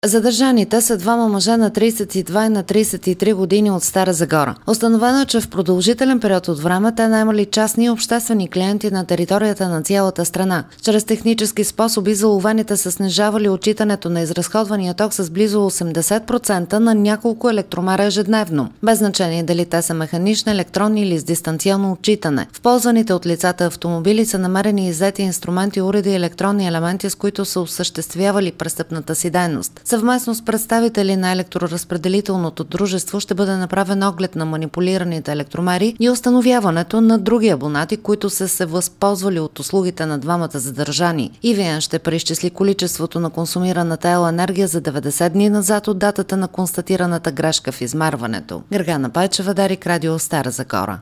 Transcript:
Задържаните са двама мъже на 32 и на 33 години от Стара Загора. Установено е, че в продължителен период от време те наемали частни и обществени клиенти на територията на цялата страна. Чрез технически способи заловените са снижавали отчитането на изразходвания ток с близо 80% на няколко електромера ежедневно, без значение дали те са механични, електронни или с дистанционно отчитане. В ползваните от лицата автомобили са намерени иззети инструменти, уреди и електронни елементи, с които са осъществявали престъпната си дейност. Съвместно с представители на електроразпределителното дружество ще бъде направен оглед на манипулираните електромери и установяването на други абонати, които са се възползвали от услугите на двамата задържани. EVN ще преизчисли количеството на консумираната електроенергия за 90 дни назад от датата на констатираната грешка в измерването. Гергана Пайчева, Дарик Радио, Стара Загора.